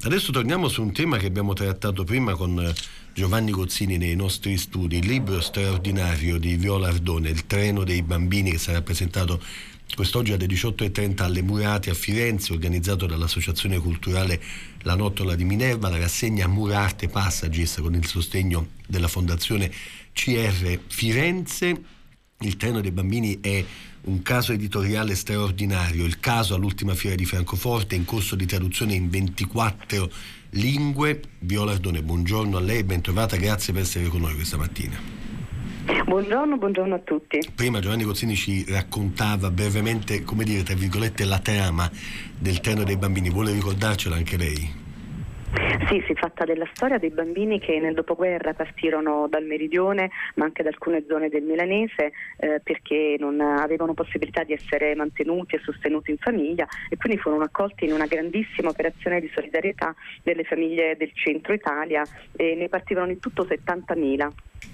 Adesso torniamo su un tema che abbiamo trattato prima con Giovanni Gozzini nei nostri studi, il libro straordinario di Viola Ardone, Il treno dei bambini, che sarà presentato quest'oggi alle 18:30 alle Murate a Firenze, organizzato dall'Associazione Culturale La Nottola di Minerva. La rassegna Murate Passages con il sostegno della Fondazione CR Firenze. Il treno dei bambini è un caso editoriale straordinario, il caso all'ultima fiera di Francoforte, in corso di traduzione in 24 lingue. Viola Ardone, buongiorno a lei, ben trovata, grazie per essere con noi questa mattina. Buongiorno a tutti. Prima Giovanni Gozzini ci raccontava brevemente, come dire, tra virgolette, la trama del treno dei bambini. Vuole ricordarcela anche lei? Sì, si tratta della storia dei bambini che nel dopoguerra partirono dal meridione, ma anche da alcune zone del milanese, perché non avevano possibilità di essere mantenuti e sostenuti in famiglia, e quindi furono accolti in una grandissima operazione di solidarietà delle famiglie del centro Italia, e ne partirono in tutto 70.000.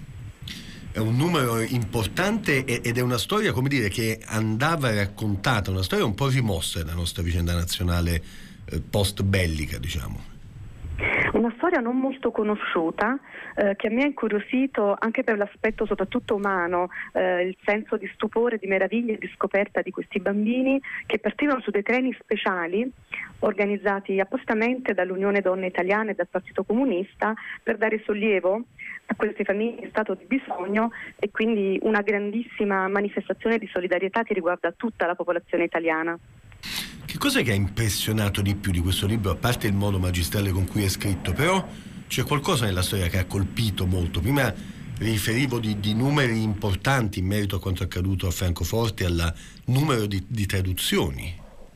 È un numero importante ed è una storia, come dire, che andava raccontata, una storia un po' rimossa della nostra vicenda nazionale post bellica, diciamo. Una storia non molto conosciuta, che a me ha incuriosito anche per l'aspetto soprattutto umano, il senso di stupore, di meraviglia e di scoperta di questi bambini che partivano su dei treni speciali organizzati appositamente dall'Unione Donne Italiane e dal Partito Comunista per dare sollievo a queste famiglie in stato di bisogno, e quindi una grandissima manifestazione di solidarietà che riguarda tutta la popolazione italiana. Che cos'è che ha impressionato di più di questo libro, a parte il modo magistrale con cui è scritto? Però c'è qualcosa nella storia che ha colpito molto. Prima riferivo di numeri importanti in merito a quanto accaduto a Francoforte, al numero di traduzioni.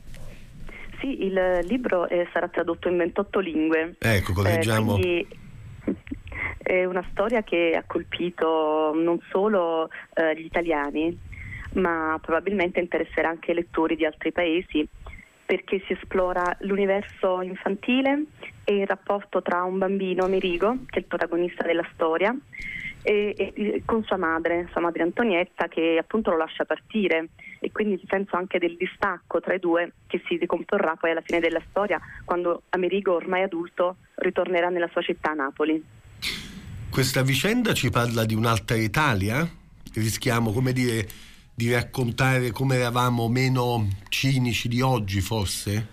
Sì, il libro sarà tradotto in 28 lingue. Ecco, correggiamo. Quindi è una storia che ha colpito non solo gli italiani, ma probabilmente interesserà anche i lettori di altri paesi, perché si esplora l'universo infantile e il rapporto tra un bambino, Amerigo, che è il protagonista della storia, e con sua madre Antonietta, che appunto lo lascia partire, e quindi il senso anche del distacco tra i due che si ricomporrà poi alla fine della storia, quando Amerigo, ormai adulto, ritornerà nella sua città, Napoli. Questa vicenda ci parla di un'altra Italia? Rischiamo, come dire, di raccontare come eravamo meno cinici di oggi, forse?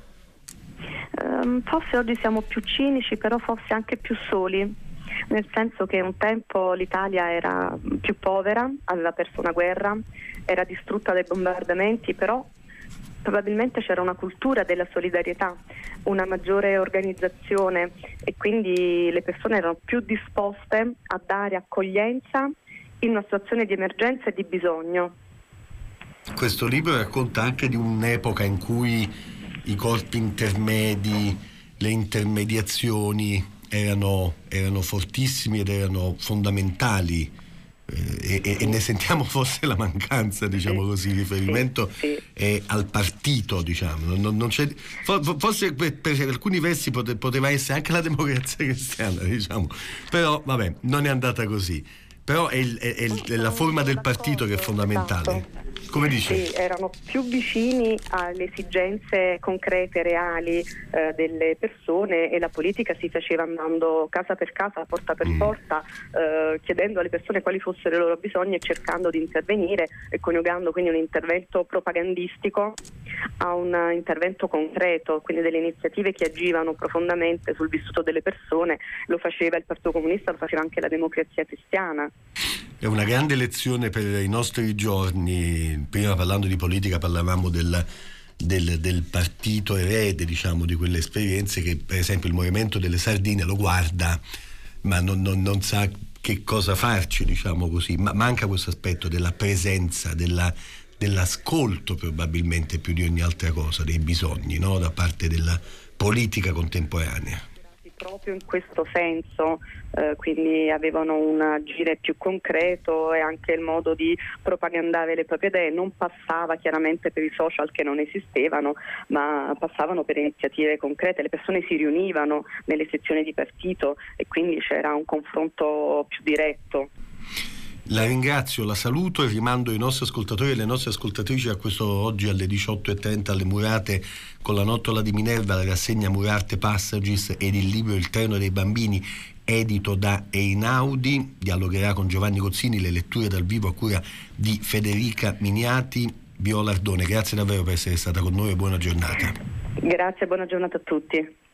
Forse oggi siamo più cinici, però forse anche più soli, nel senso che un tempo l'Italia era più povera, aveva perso una guerra, era distrutta dai bombardamenti, però probabilmente c'era una cultura della solidarietà, una maggiore organizzazione, e quindi le persone erano più disposte a dare accoglienza in una situazione di emergenza e di bisogno. Questo libro racconta anche di un'epoca in cui i corpi intermedi, le intermediazioni erano fortissimi ed erano fondamentali, e ne sentiamo forse la mancanza, diciamo così. Il riferimento è al partito, diciamo. Non c'è, forse per alcuni versi poteva essere anche la Democrazia Cristiana, diciamo, però vabbè, non è andata così. Però è la forma del partito che è fondamentale. Esatto. Come dice? Sì, erano più vicini alle esigenze concrete, reali delle persone, e la politica si faceva andando casa per casa, porta per porta, chiedendo alle persone quali fossero i loro bisogni e cercando di intervenire, e coniugando quindi un intervento propagandistico a un intervento concreto, quindi delle iniziative che agivano profondamente sul vissuto delle persone. Lo faceva il Partito Comunista, lo faceva anche la Democrazia Cristiana. È una grande lezione per i nostri giorni. Prima, parlando di politica, parlavamo del partito erede, diciamo, di quelle esperienze che, per esempio, il movimento delle sardine lo guarda, ma non sa che cosa farci, diciamo così. Ma manca questo aspetto della presenza, dell'ascolto, probabilmente più di ogni altra cosa, dei bisogni, no? Da parte della politica contemporanea. Proprio in questo senso, quindi avevano un agire più concreto, e anche il modo di propagandare le proprie idee non passava chiaramente per i social, che non esistevano, ma passavano per iniziative concrete. Le persone si riunivano nelle sezioni di partito, e quindi c'era un confronto più diretto. La ringrazio, la saluto e rimando i nostri ascoltatori e le nostre ascoltatrici a questo oggi alle 18:30 alle Murate con la Nottola di Minerva, la rassegna Murarte Passages ed il libro Il treno dei bambini edito da Einaudi. Dialogherà con Giovanni Gozzini, le letture dal vivo a cura di Federica Miniati. Viola Ardone, grazie davvero per essere stata con noi e buona giornata. Grazie, buona giornata a tutti.